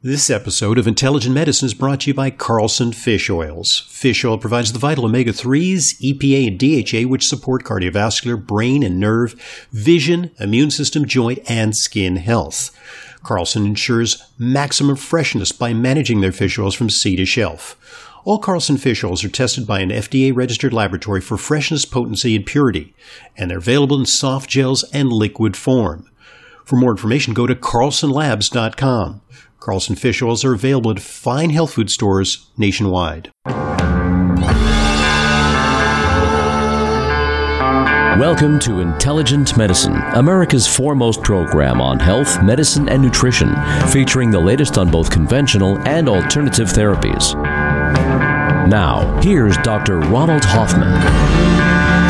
This episode of Intelligent Medicine is brought to you by Carlson Fish Oils. Fish oil provides the vital omega-3s, EPA, and DHA, which support cardiovascular, brain and nerve, vision, immune system, joint, and skin health. Carlson ensures maximum freshness by managing their fish oils from sea to shelf. All Carlson fish oils are tested by an FDA-registered laboratory for freshness, potency, and purity, and they're available in soft gels and liquid form. For more information, go to carlsonlabs.com. Carlson fish oils are available at fine health food stores nationwide. Welcome to Intelligent Medicine, America's foremost program on health, medicine, and nutrition, featuring the latest on both conventional and alternative therapies. Now, here's Dr. Ronald Hoffman.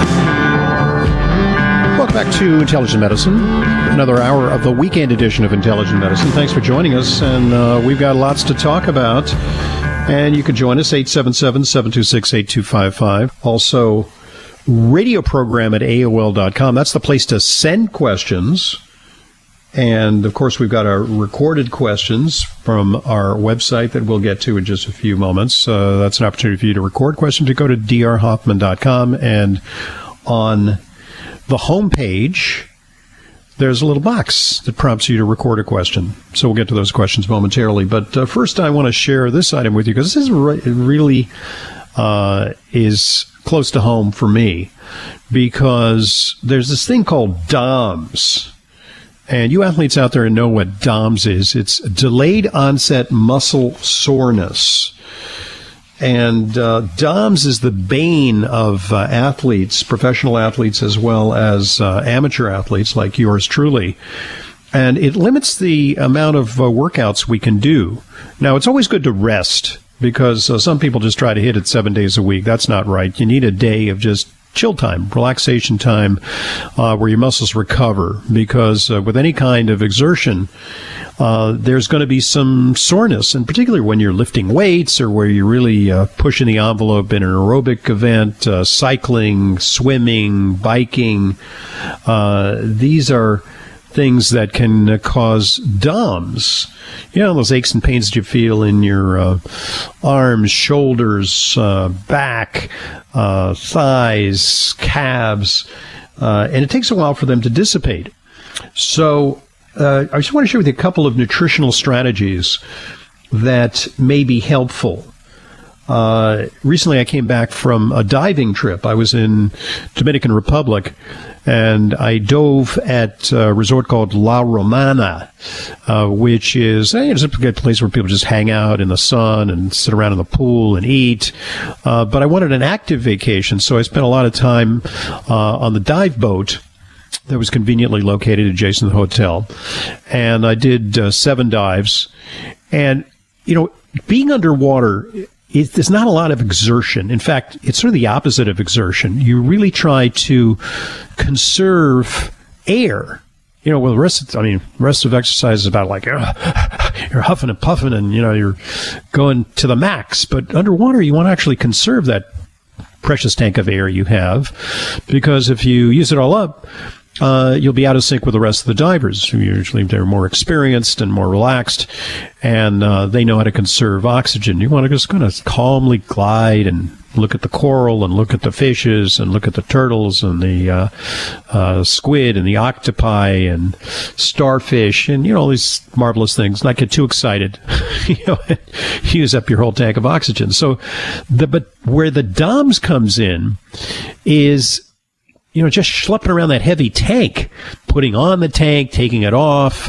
Welcome back to Intelligent Medicine, another hour of the weekend edition of Intelligent Medicine. Thanks for joining us, and we've got lots to talk about. And you can join us, 877-726-8255. Also, radio program at AOL.com. That's the place to send questions. And, of course, we've got our recorded questions from our website that we'll get to in just a few moments. That's an opportunity for you to record questions. You go to drhoffman.com, and on the homepage, there's a little box that prompts you to record a question. So we'll get to those questions momentarily. But first, I want to share this item with you because this really is close to home for me, because there's this thing called DOMS. And you athletes out there know what DOMS is. It's delayed onset muscle soreness. And DOMS is the bane of athletes, professional athletes, as well as amateur athletes like yours truly. And it limits the amount of workouts we can do. Now, it's always good to rest, because some people just try to hit it 7 days a week. That's not right. You need a day of just chill time, relaxation time, where your muscles recover, because with any kind of exertion, there's going to be some soreness, and particularly when you're lifting weights or where you're really pushing the envelope in an aerobic event, cycling, swimming, biking. These are things that can cause DOMS. You know, those aches and pains that you feel in your arms, shoulders, back, thighs, calves, and it takes a while for them to dissipate. So I just want to share with you a couple of nutritional strategies that may be helpful. Recently, I came back from a diving trip. I was in Dominican Republic, and I dove at a resort called La Romana, which is it's a good place where people just hang out in the sun and sit around in the pool and eat. But I wanted an active vacation, so I spent a lot of time on the dive boat that was conveniently located adjacent to the hotel. And I did 7 dives. And, you know, being underwater, there's not a lot of exertion. In fact, it's sort of the opposite of exertion. You really try to conserve air. You know, well, the rest of exercise is about like, you're huffing and puffing and, you know, you're going to the max. But underwater, you want to actually conserve that precious tank of air you have, because if you use it all up, you'll be out of sync with the rest of the divers, who usually they're more experienced and more relaxed, and they know how to conserve oxygen. You want to just kind of calmly glide and look at the coral and look at the fishes and look at the turtles and the squid and the octopi and starfish and, you know, all these marvelous things. Not get too excited, you know, use up your whole tank of oxygen. So, but where the DOMS comes in is, you know, just schlepping around that heavy tank, putting on the tank, taking it off,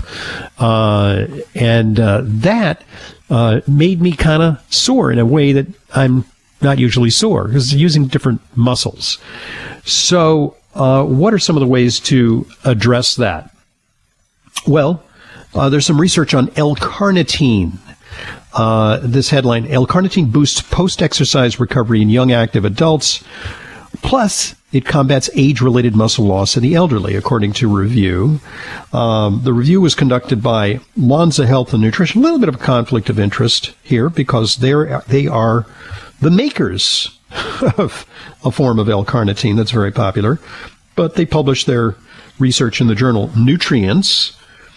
and that made me kind of sore in a way that I'm not usually sore, because using different muscles. So what are some of the ways to address that? Well, there's some research on L-carnitine. This headline, L-carnitine boosts post-exercise recovery in young active adults. Plus, it combats age-related muscle loss in the elderly, according to review. The review was conducted by Lonza Health and Nutrition. A little bit of a conflict of interest here, because they are the makers of a form of L-carnitine that's very popular. But they published their research in the journal Nutrients.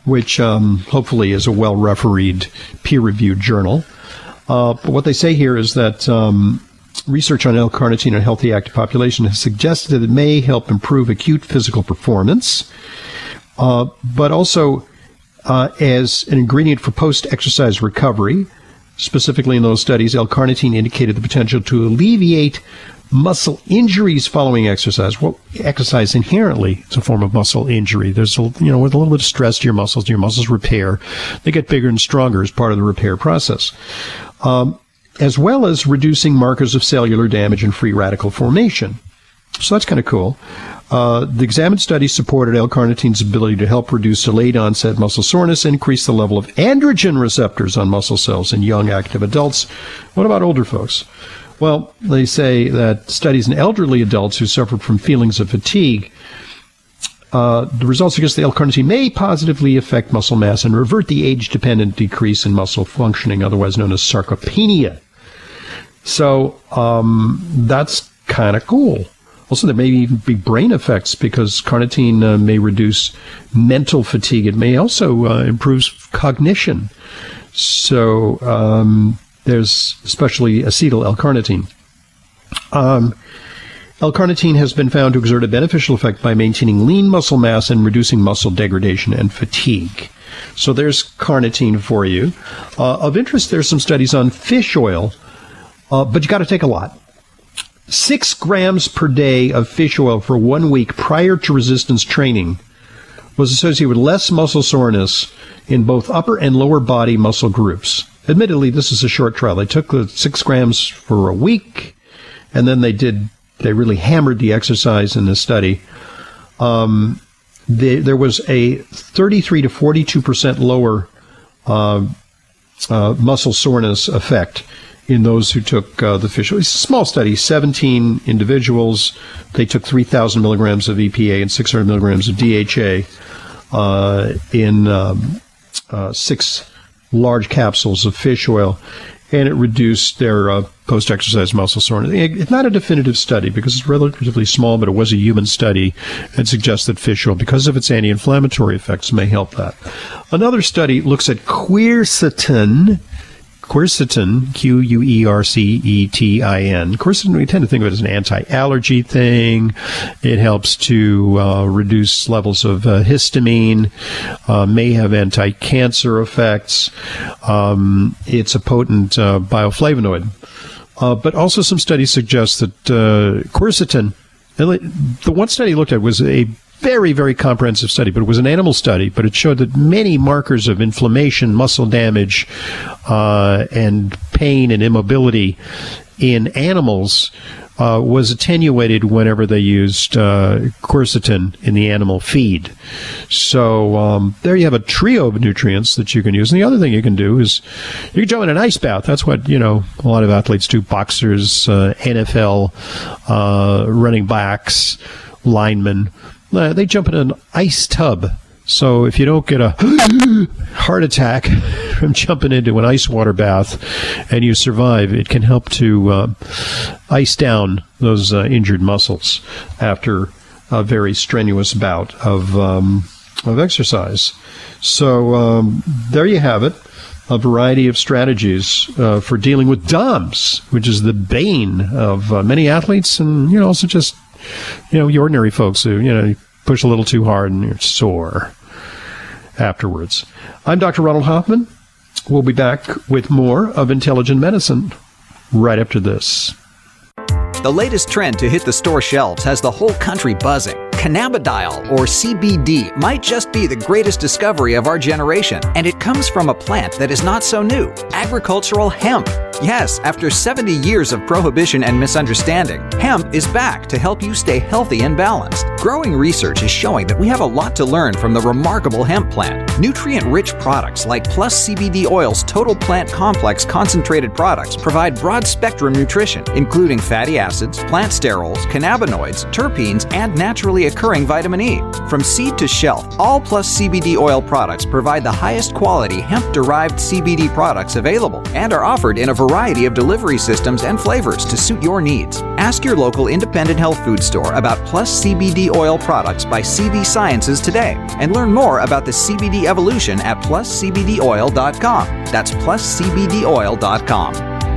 which hopefully is a well-refereed, peer-reviewed journal. But what they say here is that research on L-carnitine in a healthy active population has suggested that it may help improve acute physical performance, but also as an ingredient for post-exercise recovery. Specifically in those studies, L-carnitine indicated the potential to alleviate muscle injuries following exercise. Well, exercise inherently is a form of muscle injury. There's with a little bit of stress to your muscles repair. They get bigger and stronger as part of the repair process. As well as reducing markers of cellular damage and free radical formation. So that's kind of cool. The examined study supported L-carnitine's ability to help reduce delayed onset muscle soreness and increase the level of androgen receptors on muscle cells in young active adults. What about older folks? Well, they say that studies in elderly adults who suffered from feelings of fatigue, the results suggest that L-carnitine may positively affect muscle mass and revert the age-dependent decrease in muscle functioning, otherwise known as sarcopenia. So that's kind of cool. Also, there may even be brain effects because carnitine may reduce mental fatigue. It may also improve cognition. So there's especially acetyl L-carnitine. L-carnitine has been found to exert a beneficial effect by maintaining lean muscle mass and reducing muscle degradation and fatigue. So there's carnitine for you. Of interest, there's some studies on fish oil, but you got to take a lot. 6 grams per day of fish oil for 1 week prior to resistance training was associated with less muscle soreness in both upper and lower body muscle groups. Admittedly, this is a short trial. They took the 6 grams for a week, and then they really hammered the exercise in this study. There was a 33 to 42% lower muscle soreness effect in those who took the fish oil. It's a small study, 17 individuals. They took 3,000 milligrams of EPA and 600 milligrams of DHA in 6 large capsules of fish oil, and it reduced their post-exercise muscle soreness. It's not a definitive study because it's relatively small, but it was a human study and suggests that fish oil, because of its anti-inflammatory effects, may help that. Another study looks at quercetin, Quercetin, Quercetin. Quercetin, we tend to think of it as an anti-allergy thing. It helps to reduce levels of histamine, may have anti-cancer effects. It's a potent bioflavonoid. But also some studies suggest that quercetin, the one study looked at was a very, very comprehensive study, but it was an animal study, but it showed that many markers of inflammation, muscle damage, and pain and immobility in animals was attenuated whenever they used quercetin in the animal feed. So there you have a trio of nutrients that you can use. And the other thing you can do is you can jump in an ice bath. That's what, a lot of athletes do, boxers, NFL, running backs, linemen. They jump in an ice tub. So if you don't get a heart attack from jumping into an ice water bath and you survive, it can help to ice down those injured muscles after a very strenuous bout of exercise. So there you have it, a variety of strategies for dealing with DOMS, which is the bane of many athletes and also just the ordinary folks who you push a little too hard and you're sore afterwards. I'm Dr. Ronald Hoffman. We'll be back with more of Intelligent Medicine right after this. The latest trend to hit the store shelves has the whole country buzzing. Cannabidiol, or CBD, might just be the greatest discovery of our generation, and it comes from a plant that is not so new, agricultural hemp. Yes, after 70 years of prohibition and misunderstanding, hemp is back to help you stay healthy and balanced. Growing research is showing that we have a lot to learn from the remarkable hemp plant. Nutrient-rich products like Plus CBD Oil's Total Plant Complex concentrated products provide broad-spectrum nutrition, including fatty acids, plant sterols, cannabinoids, terpenes, and naturally occurring vitamin E. From seed to shelf, all Plus CBD Oil products provide the highest quality hemp-derived CBD products available and are offered in a variety of delivery systems and flavors to suit your needs. Ask your local independent health food store about Plus CBD CBD oil products by CV Sciences today and learn more about the CBD evolution at pluscbdoil.com. That's pluscbdoil.com.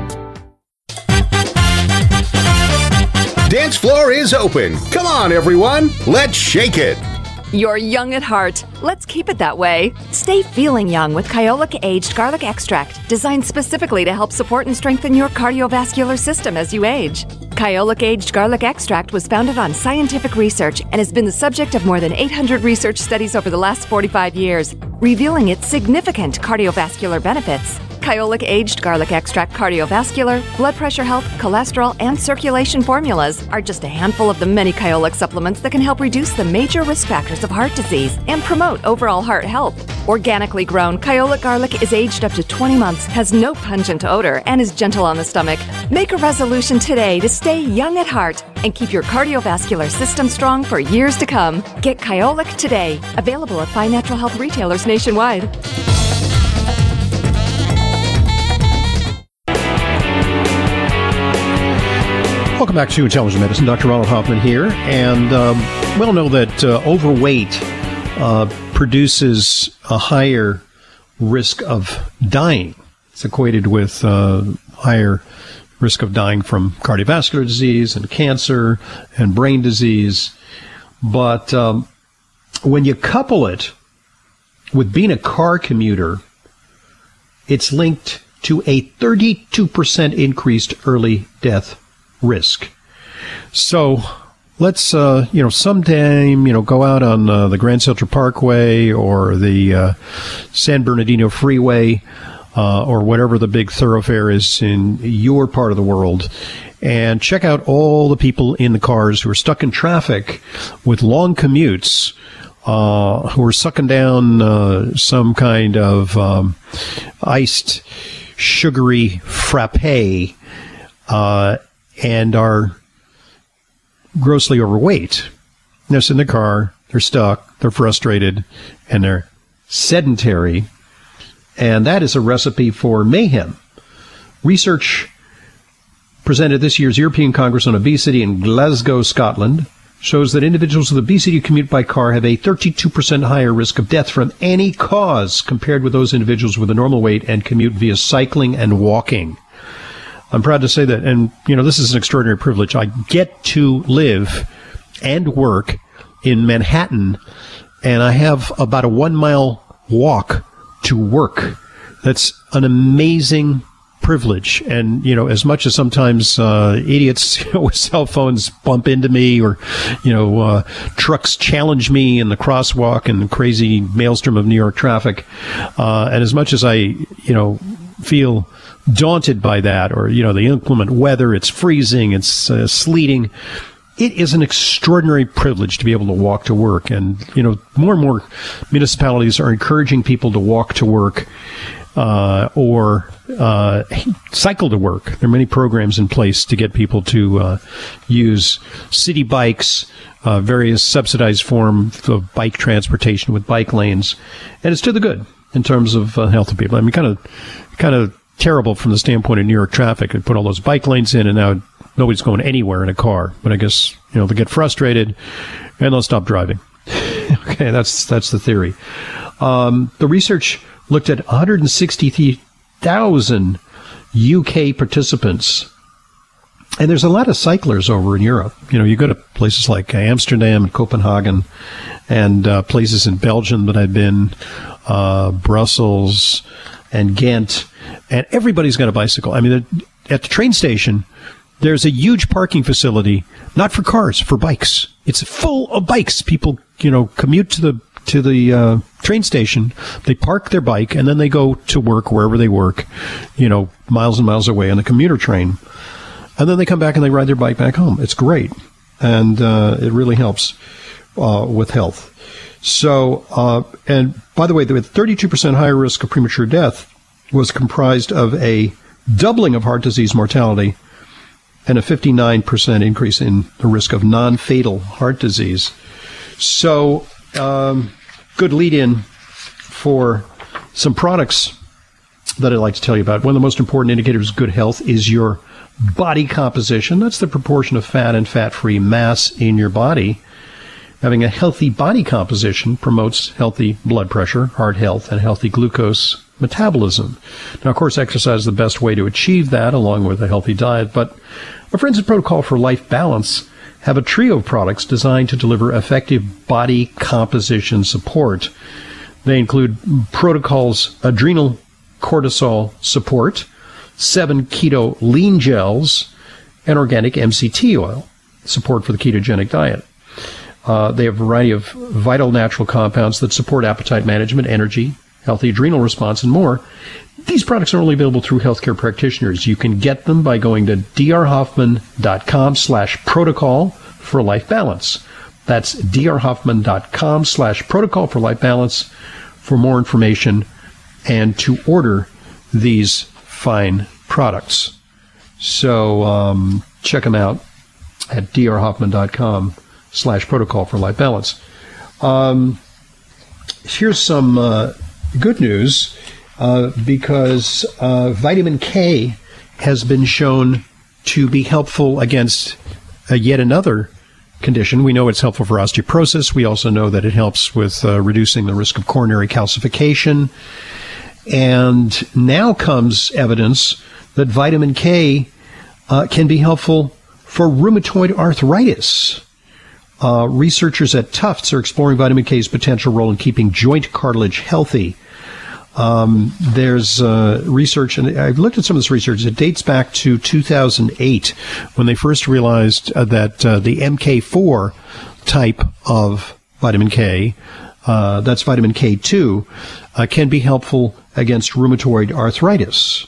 Dance floor is open. Come on, everyone. Let's shake it. You're young at heart. Let's keep it that way. Stay feeling young with Kyolic Aged Garlic Extract, designed specifically to help support and strengthen your cardiovascular system as you age. Kyolic Aged Garlic Extract was founded on scientific research and has been the subject of more than 800 research studies over the last 45 years, revealing its significant cardiovascular benefits. Kyolic Aged Garlic Extract cardiovascular, blood pressure health, cholesterol, and circulation formulas are just a handful of the many Kyolic supplements that can help reduce the major risk factors of heart disease and promote overall heart health. Organically grown, Kyolic garlic is aged up to 20 months, has no pungent odor, and is gentle on the stomach. Make a resolution today to stay young at heart and keep your cardiovascular system strong for years to come. Get Kyolic today. Available at fine natural health retailers nationwide. Welcome back to Intelligent Medicine. Dr. Ronald Hoffman here. And we all know that overweight produces a higher risk of dying. It's equated with higher risk of dying from cardiovascular disease and cancer and brain disease. But when you couple it with being a car commuter, it's linked to a 32% increased early death risk. So let's, sometime, go out on the Grand Central Parkway or the San Bernardino Freeway or whatever the big thoroughfare is in your part of the world, and check out all the people in the cars who are stuck in traffic with long commutes, who are sucking down some kind of iced, sugary frappe, and are grossly overweight. They're in the car, they're stuck, they're frustrated, and they're sedentary. And that is a recipe for mayhem. Research presented at this year's European Congress on Obesity in Glasgow, Scotland, shows that individuals with obesity who commute by car have a 32% higher risk of death from any cause compared with those individuals with a normal weight and commute via cycling and walking. I'm proud to say that, and, this is an extraordinary privilege. I get to live and work in Manhattan, and I have about a 1 mile walk to work. That's an amazing privilege. And, as much as sometimes idiots with cell phones bump into me, or, trucks challenge me in the crosswalk and the crazy maelstrom of New York traffic, and as much as I, feel daunted by that, or, the inclement weather, it's freezing, it's sleeting, it is an extraordinary privilege to be able to walk to work. And, more and more municipalities are encouraging people to walk to work or cycle to work. There are many programs in place to get people to use city bikes, various subsidized forms of bike transportation with bike lanes. And it's to the good in terms of health of people. I mean, kind of terrible from the standpoint of New York traffic. They put all those bike lanes in, and now nobody's going anywhere in a car. But I guess, they'll get frustrated and they'll stop driving. Okay, that's the theory. The research looked at 163,000 UK participants. And there's a lot of cyclers over in Europe. You go to places like Amsterdam and Copenhagen, and places in Belgium that I've been, Brussels and Ghent, and everybody's got a bicycle. I mean, at the train station, there's a huge parking facility, not for cars, for bikes. It's full of bikes. People, commute to the train station. They park their bike, and then they go to work wherever they work, miles and miles away on the commuter train. And then they come back and they ride their bike back home. It's great. And it really helps with health. So, and by the way, the 32% higher risk of premature death was comprised of a doubling of heart disease mortality and a 59% increase in the risk of non-fatal heart disease. So, good lead-in for some products that I'd like to tell you about. One of the most important indicators of good health is your body composition. That's the proportion of fat and fat-free mass in your body. Having a healthy body composition promotes healthy blood pressure, heart health, and healthy glucose metabolism. Now, of course, exercise is the best way to achieve that, along with a healthy diet. But our friends at Protocol for Life Balance have a trio of products designed to deliver effective body composition support. They include Protocol's adrenal cortisol support, 7 keto lean gels, and organic MCT oil, support for the ketogenic diet. They have a variety of vital natural compounds that support appetite management, energy, healthy adrenal response, and more. These products are only available through healthcare practitioners. You can get them by going to drhoffman.com/protocol for life balance. That's drhoffman.com/protocol for life balance for more information and to order these fine products. So check them out at drhoffman.com/protocol for life balance. Here's some good news because vitamin K has been shown to be helpful against yet another condition. We know it's helpful for osteoporosis. We also know that it helps with reducing the risk of coronary calcification. And now comes evidence that vitamin K can be helpful for rheumatoid arthritis. Researchers at Tufts are exploring vitamin K's potential role in keeping joint cartilage healthy. There's research, and I've looked at some of this research. It dates back to 2008 when they first realized that the MK4 type of vitamin K, that's vitamin K2, can be helpful against rheumatoid arthritis.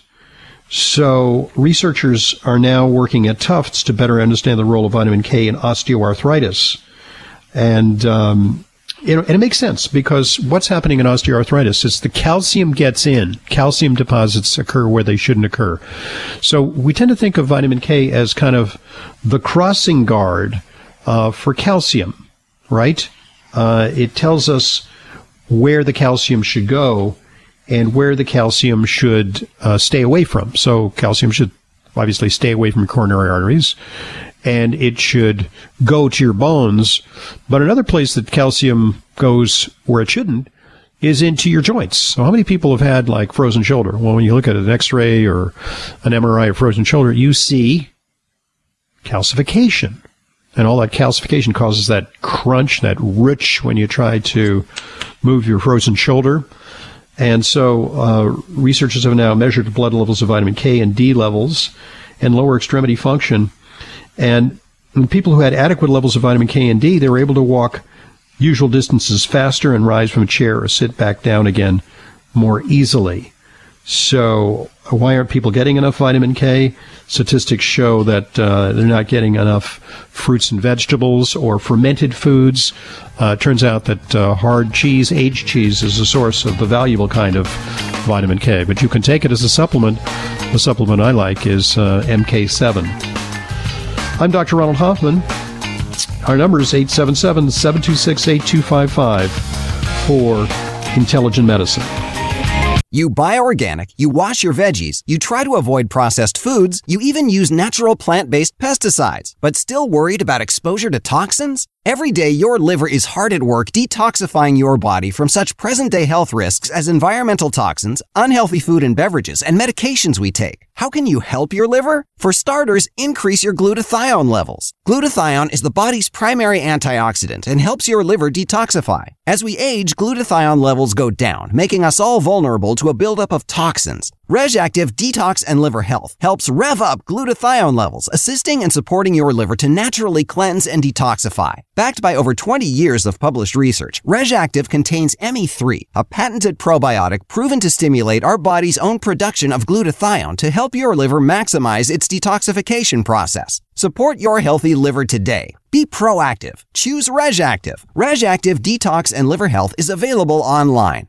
So researchers are now working at Tufts to better understand the role of vitamin K in osteoarthritis. And and it makes sense because what's happening in osteoarthritis is the calcium gets in. Calcium deposits occur where they shouldn't occur. So we tend to think of vitamin K as kind of the crossing guard for calcium, right? It tells us where the calcium should go and where the calcium should stay away from. So calcium should obviously stay away from coronary arteries, and it should go to your bones. But another place that calcium goes where it shouldn't is into your joints. So how many people have had like frozen shoulder? Well, when you look at an X-ray or an MRI of frozen shoulder, you see calcification. And all that calcification causes that crunch, that rutsch when you try to move your frozen shoulder. And so researchers have now measured the blood levels of vitamin K and D levels and lower extremity function. And in people who had adequate levels of vitamin K and D, they were able to walk usual distances faster and rise from a chair or sit back down again more easily. So why aren't people getting enough vitamin K? Statistics show that they're not getting enough fruits and vegetables or fermented foods. Turns out that hard cheese, aged cheese, is a source of the valuable kind of vitamin K. But you can take it as a supplement. The supplement I like is MK7. I'm Dr. Ronald Hoffman. Our number is 877-726-8255 for Intelligent Medicine. You buy organic, you wash your veggies, you try to avoid processed foods, you even use natural plant-based pesticides, but still worried about exposure to toxins? Every day, your liver is hard at work detoxifying your body from such present-day health risks as environmental toxins, unhealthy food and beverages, and medications we take. How can you help your liver? For starters, increase your glutathione levels. Glutathione is the body's primary antioxidant and helps your liver detoxify. As we age, glutathione levels go down, making us all vulnerable to a buildup of toxins. RegActive Detox and Liver Health helps rev up glutathione levels, assisting and supporting your liver to naturally cleanse and detoxify. Backed by over 20 years of published research, RegActive contains ME3, a patented probiotic proven to stimulate our body's own production of glutathione to help your liver maximize its detoxification process. Support your healthy liver today. Be proactive. Choose RegActive. RegActive Detox and Liver Health is available online.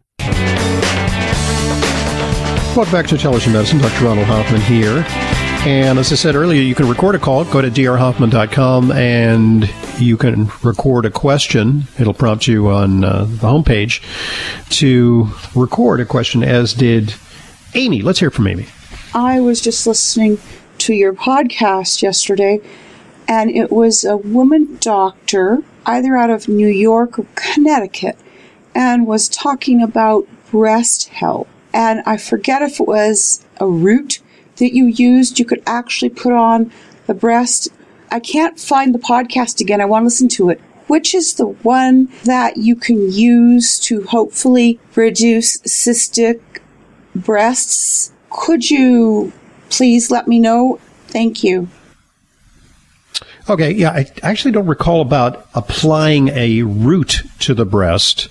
Welcome back to Intelligent Medicine. Dr. Ronald Hoffman here. And as I said earlier, you can record a call. Go to drhoffman.com and you can record a question. It'll prompt you on the homepage to record a question, as did Amy. Let's hear from Amy. I was just listening to your podcast yesterday, and it was a woman doctor either out of New York or Connecticut, and was talking about breast health. And I forget if it was a root that you used you could actually put on the breast. I can't find the podcast again. I want to listen to it. Which is the one that you can use to hopefully reduce cystic breasts? Could you please let me know? Thank you. Okay, yeah, I actually don't recall about applying a root to the breast,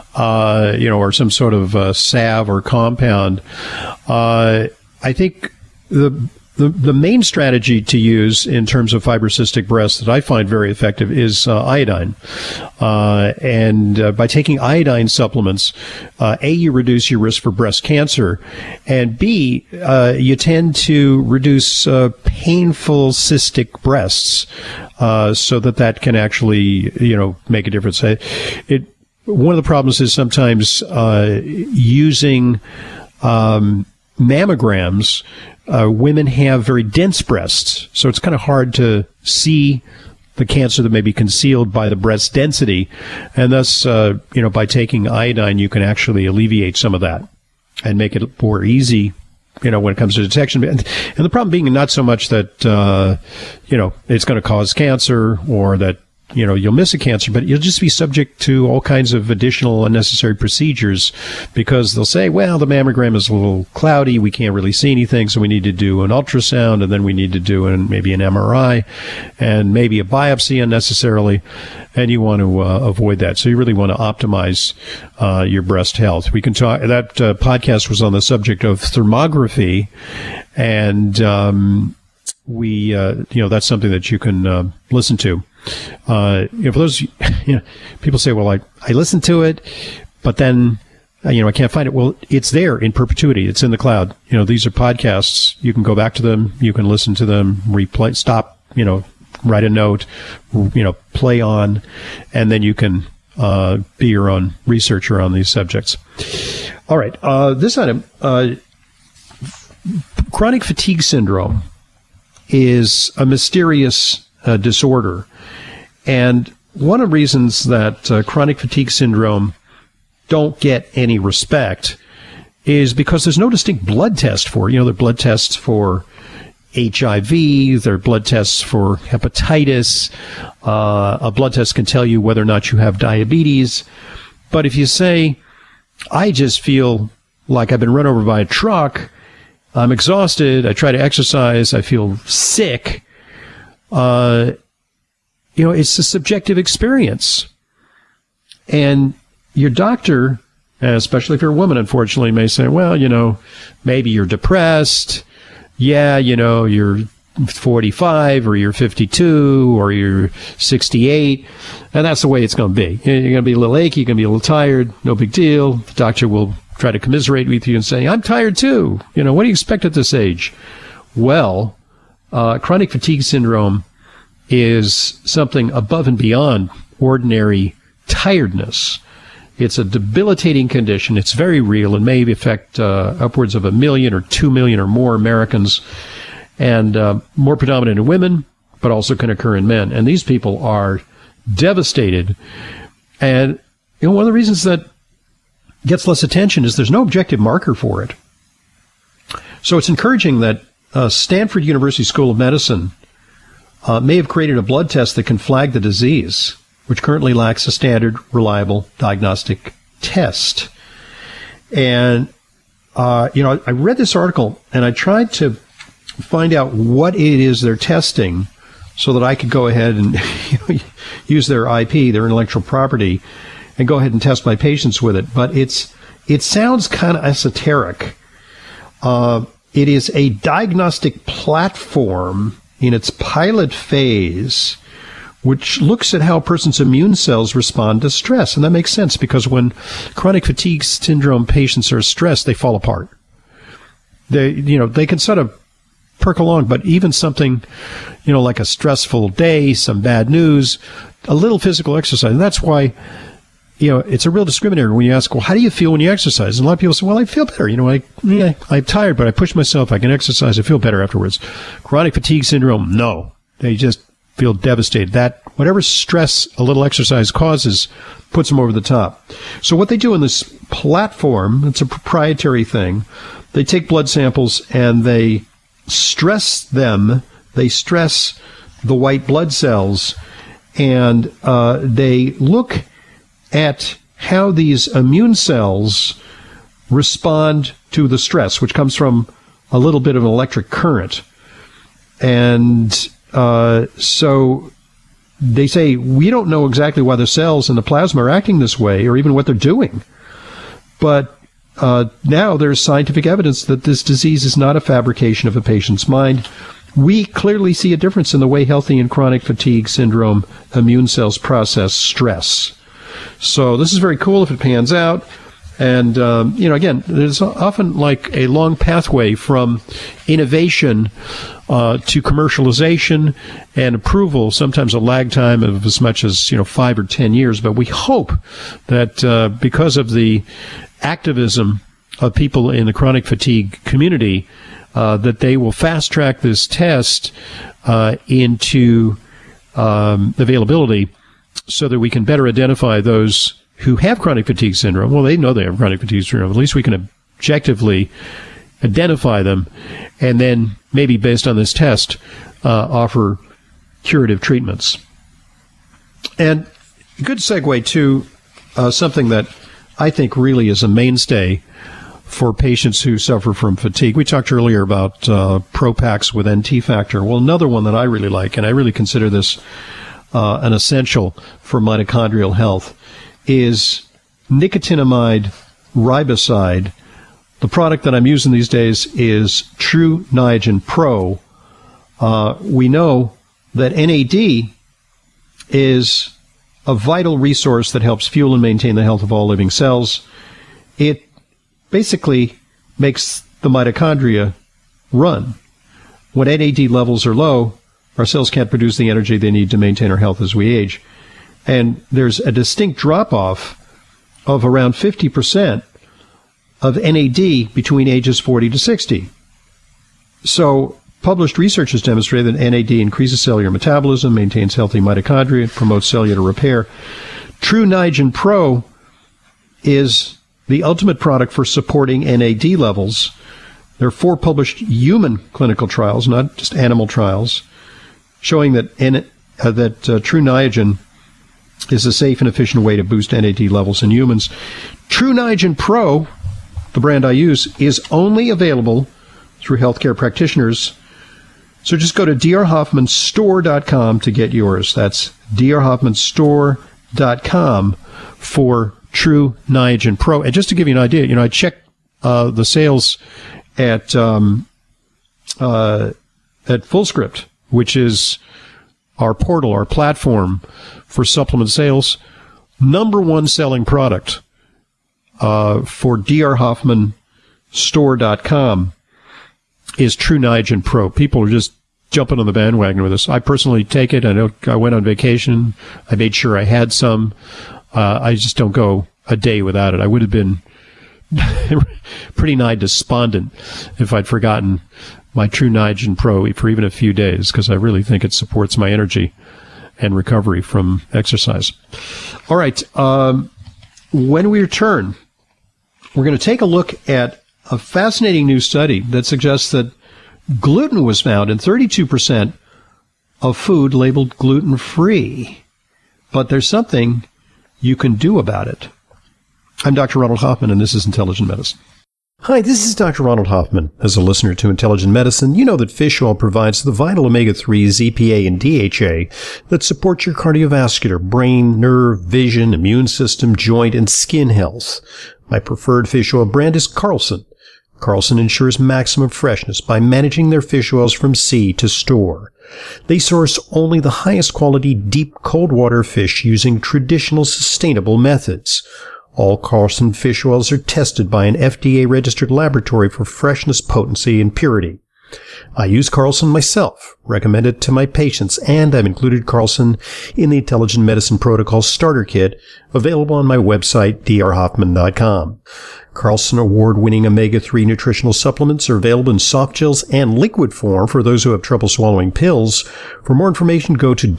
or some sort of salve or compound. I think the main strategy to use in terms of fibrocystic breasts that I find very effective is iodine. And by taking iodine supplements, A, you reduce your risk for breast cancer, and B, you tend to reduce painful cystic breasts, so that can actually, make a difference. One of the problems is sometimes using mammograms. Women have very dense breasts, so it's kind of hard to see the cancer that may be concealed by the breast density, and thus, by taking iodine, you can actually alleviate some of that and make it more easy, when it comes to detection. And the problem being not so much that, it's going to cause cancer or that, you'll miss a cancer, but you'll just be subject to all kinds of additional unnecessary procedures because they'll say, well, the mammogram is a little cloudy. We can't really see anything. So we need to do an ultrasound, and then we need to do maybe an MRI and maybe a biopsy unnecessarily. And you want to avoid that. So you really want to optimize your breast health. We can talk. That podcast was on the subject of thermography, and we that's something that you can listen to. For those, people say, well, I listened to it, but then, I can't find it. Well, it's there in perpetuity. It's in the cloud. These are podcasts. You can go back to them. You can listen to them, replay, stop, write a note, play on, and then you can be your own researcher on these subjects. All right. This item, chronic fatigue syndrome is a mysterious disorder. And one of the reasons that chronic fatigue syndrome don't get any respect is because there's no distinct blood test for it. There are blood tests for HIV, there are blood tests for hepatitis. A blood test can tell you whether or not you have diabetes. But if you say, I just feel like I've been run over by a truck, I'm exhausted, I try to exercise, I feel sick, it's a subjective experience. And your doctor, especially if you're a woman, unfortunately, may say, well, maybe you're depressed. Yeah, you're 45 or you're 52 or you're 68. And that's the way it's going to be. You're going to be a little achy, you're going to be a little tired. No big deal. The doctor will try to commiserate with you and say, I'm tired too. What do you expect at this age? Well, chronic fatigue syndrome is something above and beyond ordinary tiredness. It's a debilitating condition. It's very real and may affect upwards of 1 million or 2 million or more Americans, and more predominant in women, but also can occur in men. And these people are devastated. And one of the reasons that gets less attention is there's no objective marker for it. So it's encouraging that Stanford University School of Medicine may have created a blood test that can flag the disease, which currently lacks a standard, reliable diagnostic test. And, I read this article and I tried to find out what it is they're testing so that I could go ahead and use their IP, their intellectual property, and go ahead and test my patients with it. But it sounds kind of esoteric. It is a diagnostic platform in its pilot phase, which looks at how a person's immune cells respond to stress. And that makes sense because when chronic fatigue syndrome patients are stressed, they fall apart. They can sort of perk along, but even something, like a stressful day, some bad news, a little physical exercise. And that's why, it's a real discriminator when you ask, well, how do you feel when you exercise? And a lot of people say, well, I feel better. I'm tired, but I push myself. I can exercise. I feel better afterwards. Chronic fatigue syndrome, no. They just feel devastated. That whatever stress a little exercise causes puts them over the top. So what they do in this platform, it's a proprietary thing. They take blood samples and they stress them. They stress the white blood cells, and they look at how these immune cells respond to the stress, which comes from a little bit of an electric current. And so they say, we don't know exactly why the cells in the plasma are acting this way or even what they're doing. But now there's scientific evidence that this disease is not a fabrication of a patient's mind. We clearly see a difference in the way healthy and chronic fatigue syndrome immune cells process stress. So this is very cool if it pans out. And, again, there's often like a long pathway from innovation to commercialization and approval, sometimes a lag time of as much as, 5 or 10 years. But we hope that because of the activism of people in the chronic fatigue community, that they will fast track this test into availability so that we can better identify those who have chronic fatigue syndrome. Well, they know they have chronic fatigue syndrome. At least we can objectively identify them, and then maybe based on this test, offer curative treatments. And a good segue to something that I think really is a mainstay for patients who suffer from fatigue. We talked earlier about Pro-Pax with NT factor. Well, another one that I really like, and I really consider this an essential for mitochondrial health, is nicotinamide riboside. The product that I'm using these days is True Niagen Pro. We know that NAD is a vital resource that helps fuel and maintain the health of all living cells. It basically makes the mitochondria run. When NAD levels are low, our cells can't produce the energy they need to maintain our health as we age. And there's a distinct drop-off of around 50% of NAD between ages 40 to 60. So published research has demonstrated that NAD increases cellular metabolism, maintains healthy mitochondria, promotes cellular repair. True Niagen Pro is the ultimate product for supporting NAD levels. There are 4 published human clinical trials, not just animal trials, showing that True Niagen is a safe and efficient way to boost NAD levels in humans. True Niagen Pro, the brand I use, is only available through healthcare practitioners. So just go to drhoffmanstore.com to get yours. That's drhoffmanstore.com for True Niagen Pro. And just to give you an idea, I checked the sales at Fullscript, which is our portal, our platform for supplement sales. Number 1 selling product for drhoffmanstore.com is True Niagen Pro. People are just jumping on the bandwagon with this. I personally take it. I went on vacation. I made sure I had some. I just don't go a day without it. I would have been pretty nigh despondent if I'd forgotten my True Niagen Pro for even a few days, because I really think it supports my energy and recovery from exercise. All right. When we return, we're going to take a look at a fascinating new study that suggests that gluten was found in 32% of food labeled gluten-free. But there's something you can do about it. I'm Dr. Ronald Hoffman, and this is Intelligent Medicine. Hi, this is Dr. Ronald Hoffman. As a listener to Intelligent Medicine, you know that fish oil provides the vital omega-3s, EPA, and DHA that support your cardiovascular, brain, nerve, vision, immune system, joint, and skin health. My preferred fish oil brand is Carlson. Carlson ensures maximum freshness by managing their fish oils from sea to store. They source only the highest quality deep cold water fish using traditional sustainable methods. All Carlson fish oils are tested by an FDA-registered laboratory for freshness, potency, and purity. I use Carlson myself, recommend it to my patients, and I've included Carlson in the Intelligent Medicine Protocol Starter Kit, available on my website, drhoffman.com. Carlson award-winning omega-3 nutritional supplements are available in soft gels and liquid form for those who have trouble swallowing pills. For more information, go to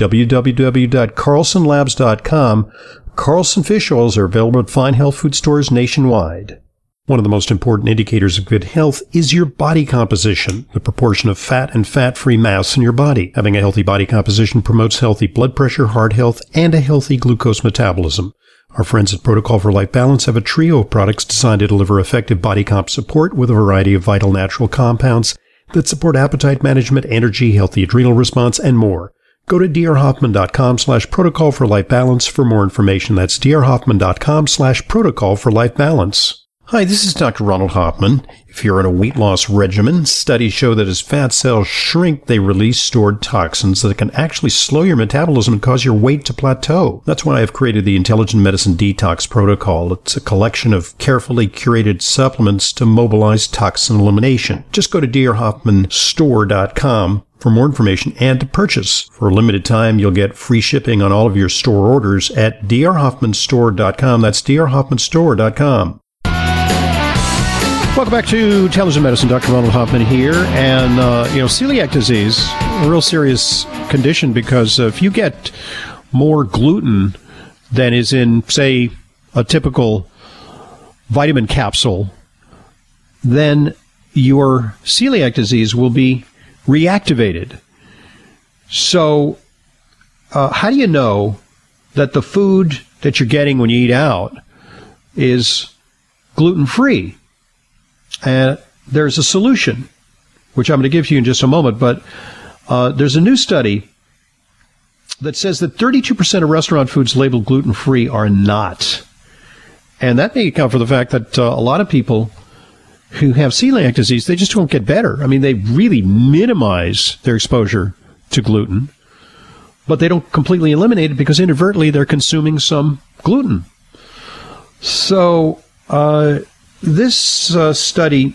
www.carlsonlabs.com. Carlson fish oils are available at fine health food stores nationwide. One of the most important indicators of good health is your body composition, the proportion of fat and fat-free mass in your body. Having a healthy body composition promotes healthy blood pressure, heart health, and a healthy glucose metabolism. Our friends at Protocol for Life Balance have a trio of products designed to deliver effective body comp support with a variety of vital natural compounds that support appetite management, energy, healthy adrenal response, and more. Go to drhoffman.com/protocol for life balance for more information. That's drhoffman.com/protocol for life balance. Hi, this is Dr. Ronald Hoffman. If you're on a weight loss regimen, studies show that as fat cells shrink, they release stored toxins that can actually slow your metabolism and cause your weight to plateau. That's why I've created the Intelligent Medicine Detox Protocol. It's a collection of carefully curated supplements to mobilize toxin elimination. Just go to drhoffmanstore.com for more information and to purchase. For a limited time, you'll get free shipping on all of your store orders at drhoffmanstore.com. That's drhoffmanstore.com. Welcome back to Intelligent Medicine. Dr. Ronald Hoffman here. And, celiac disease, a real serious condition, because if you get more gluten than is in, say, a typical vitamin capsule, then your celiac disease will be reactivated. So, how do you know that the food that you're getting when you eat out is gluten-free? And there's a solution, which I'm going to give to you in just a moment, but there's a new study that says that 32% of restaurant foods labeled gluten-free are not. And that may account for the fact that a lot of people who have celiac disease, they just won't get better. I mean, they really minimize their exposure to gluten, but they don't completely eliminate it because inadvertently they're consuming some gluten. So, this study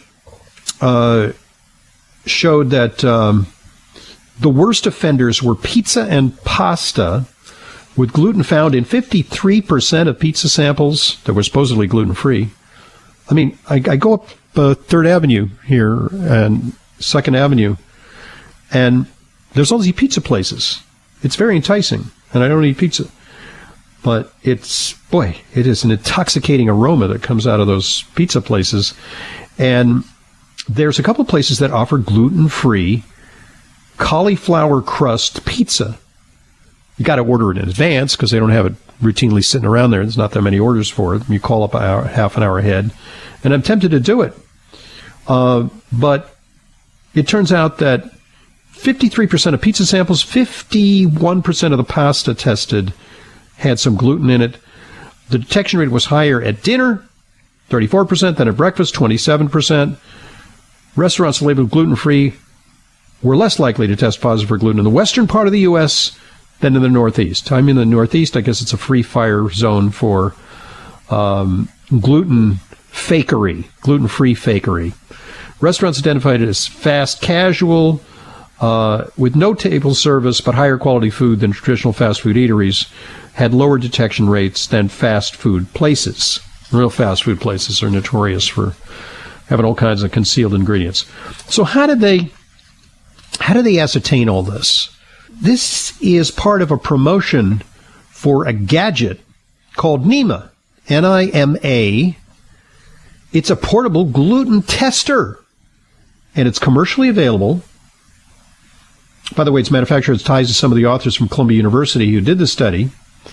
showed that the worst offenders were pizza and pasta, with gluten found in 53% of pizza samples that were supposedly gluten-free. I mean, I go up 3rd Avenue here and 2nd Avenue, and there's all these pizza places. It's very enticing, and I don't eat pizza. But it is an intoxicating aroma that comes out of those pizza places. And there's a couple of places that offer gluten-free cauliflower crust pizza. You got to order it in advance because they don't have it routinely sitting around there. There's not that many orders for it. You call up half an hour ahead. And I'm tempted to do it. But it turns out that 53% of pizza samples, 51% of the pasta tested had some gluten in it. The detection rate was higher at dinner, 34%, than at breakfast, 27%. Restaurants labeled gluten-free were less likely to test positive for gluten in the western part of the U.S. than in the Northeast. I'm in the Northeast. I guess it's a free fire zone for gluten-free fakery. Restaurants identified it as fast casual, with no table service but higher quality food than traditional fast food eateries, had lower detection rates than fast food places. Real fast food places are notorious for having all kinds of concealed ingredients. So how did they ascertain all this? This is part of a promotion for a gadget called NIMA, N-I-M-A. It's a portable gluten tester, and it's commercially available. By the way, its manufacturer has ties to some of the authors from Columbia University who did the study.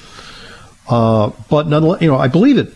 But nonetheless, I believe it.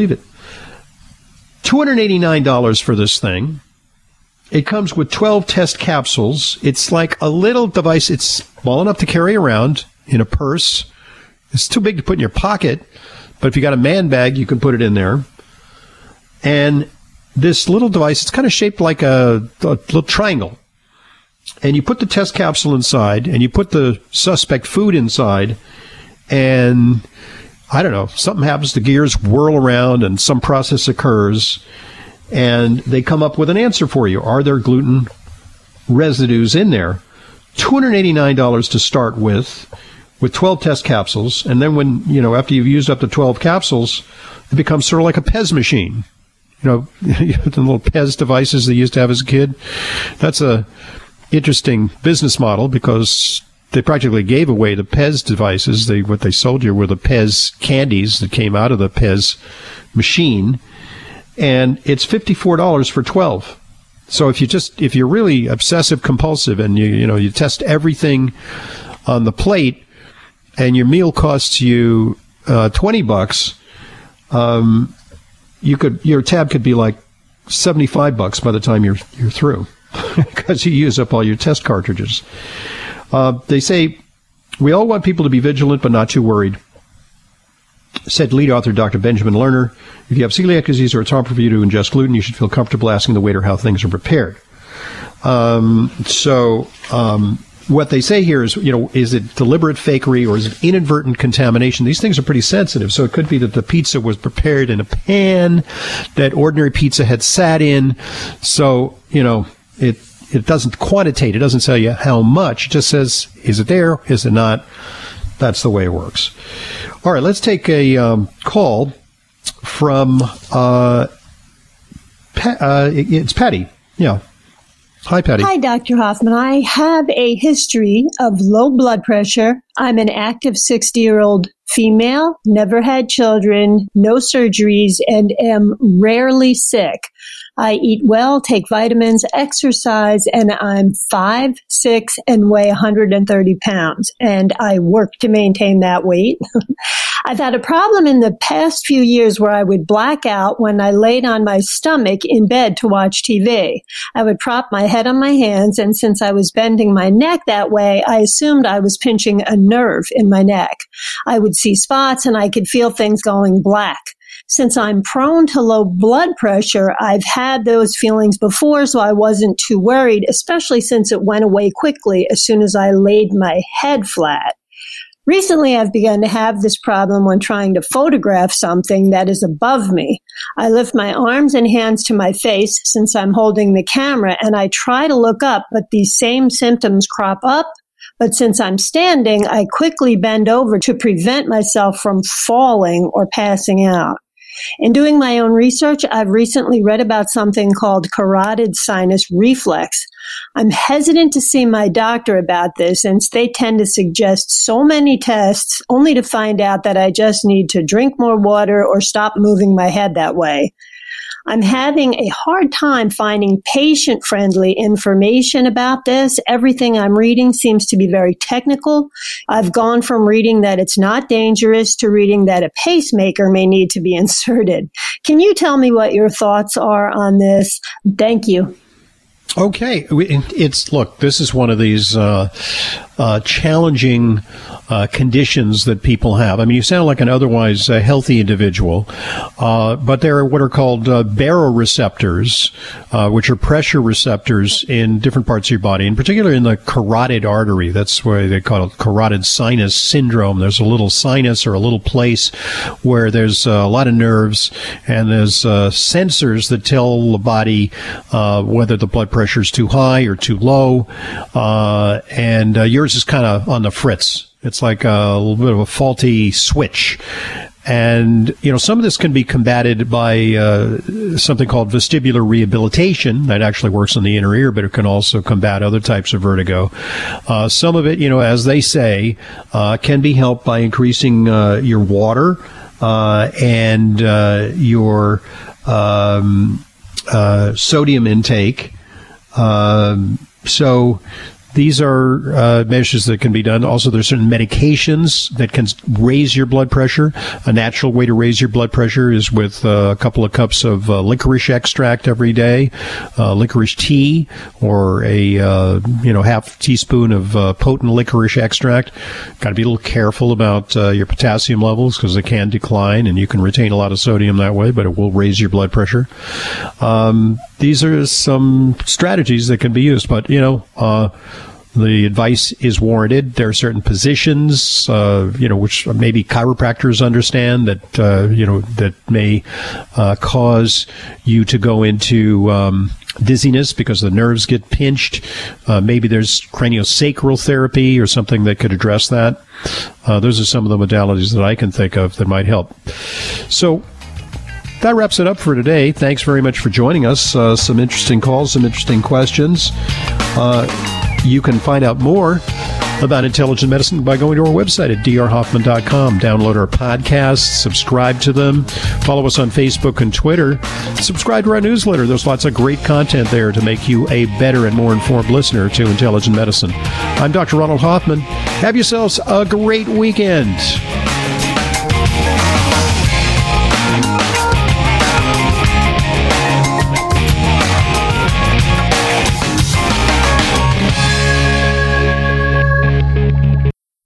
$289 for this thing. It comes with 12 test capsules. It's like a little device. It's small enough to carry around in a purse. It's too big to put in your pocket, but if you got a man bag, you can put it in there. And this little device, it's kind of shaped like a little triangle. And you put the test capsule inside, and you put the suspect food inside, and I don't know, something happens, the gears whirl around, and some process occurs, and they come up with an answer for you. Are there gluten residues in there. $289 to start with 12 test capsules. And then when, after you've used up the 12 capsules, it becomes sort of like a Pez machine. You have the little Pez devices they used to have as a kid. That's a interesting business model because they practically gave away the Pez devices. What they sold you were the Pez candies that came out of the Pez machine. And it's $54 for 12. So if you're really obsessive compulsive and you test everything on the plate and your meal costs you $20, your tab could be like $75 by the time you're through because you use up all your test cartridges. They say we all want people to be vigilant but not too worried. Said lead author Dr. Benjamin Lerner. If you have celiac disease or it's hard for you to ingest gluten, you should feel comfortable asking the waiter how things are prepared. What they say here is, is it deliberate fakery or is it inadvertent contamination? These things are pretty sensitive. So it could be that the pizza was prepared in a pan that ordinary pizza had sat in. So, it doesn't quantitate. It doesn't tell you how much. It just says, is it there? Is it not? That's the way it works. All right, let's take a call from it's Patty. Yeah. Hi, Patty. Hi, Dr. Hoffman. I have a history of low blood pressure. I'm an active 60-year-old female, never had children, no surgeries, and am rarely sick. I eat well, take vitamins, exercise, and I'm 5'6" and weigh 130 pounds. And I work to maintain that weight. I've had a problem in the past few years where I would black out when I laid on my stomach in bed to watch TV. I would prop my head on my hands, and since I was bending my neck that way, I assumed I was pinching a nerve in my neck. I would see spots, and I could feel things going black. Since I'm prone to low blood pressure, I've had those feelings before, so I wasn't too worried, especially since it went away quickly as soon as I laid my head flat. Recently, I've begun to have this problem when trying to photograph something that is above me. I lift my arms and hands to my face since I'm holding the camera, and I try to look up, but these same symptoms crop up. But since I'm standing, I quickly bend over to prevent myself from falling or passing out. In doing my own research, I've recently read about something called carotid sinus reflex. I'm hesitant to see my doctor about this since they tend to suggest so many tests only to find out that I just need to drink more water or stop moving my head that way. I'm having a hard time finding patient-friendly information about this. Everything I'm reading seems to be very technical. I've gone from reading that it's not dangerous to reading that a pacemaker may need to be inserted. Can you tell me what your thoughts are on this? Thank you. Okay. Look, this is one of these challenging conditions that people have. I mean, you sound like an otherwise healthy individual, but there are what are called baroreceptors, which are pressure receptors in different parts of your body, in particular in the carotid artery. That's why they call it carotid sinus syndrome. There's a little sinus or a little place where there's a lot of nerves, and there's sensors that tell the body whether the blood pressure is too high or too low, and yours is kind of on the fritz. It's like a little bit of a faulty switch. And, some of this can be combated by something called vestibular rehabilitation. That actually works in the inner ear, but it can also combat other types of vertigo. Some of it, as they say, can be helped by increasing your water and your sodium intake. So these are measures that can be done. Also, there's certain medications that can raise your blood pressure. A natural way to raise your blood pressure is with a couple of cups of licorice extract every day, licorice tea, or a half teaspoon of potent licorice extract. Got to be a little careful about your potassium levels because they can decline, and you can retain a lot of sodium that way, but it will raise your blood pressure. These are some strategies that can be used, but the advice is warranted. There are certain positions, which maybe chiropractors understand that may cause you to go into dizziness because the nerves get pinched. Maybe there's craniosacral therapy or something that could address that. Those are some of the modalities that I can think of that might help. So that wraps it up for today. Thanks very much for joining us. Some interesting calls, some interesting questions. You can find out more about intelligent medicine by going to our website at drhoffman.com. Download our podcasts, subscribe to them, follow us on Facebook and Twitter, subscribe to our newsletter. There's lots of great content there to make you a better and more informed listener to intelligent medicine. I'm Dr. Ronald Hoffman. Have yourselves a great weekend.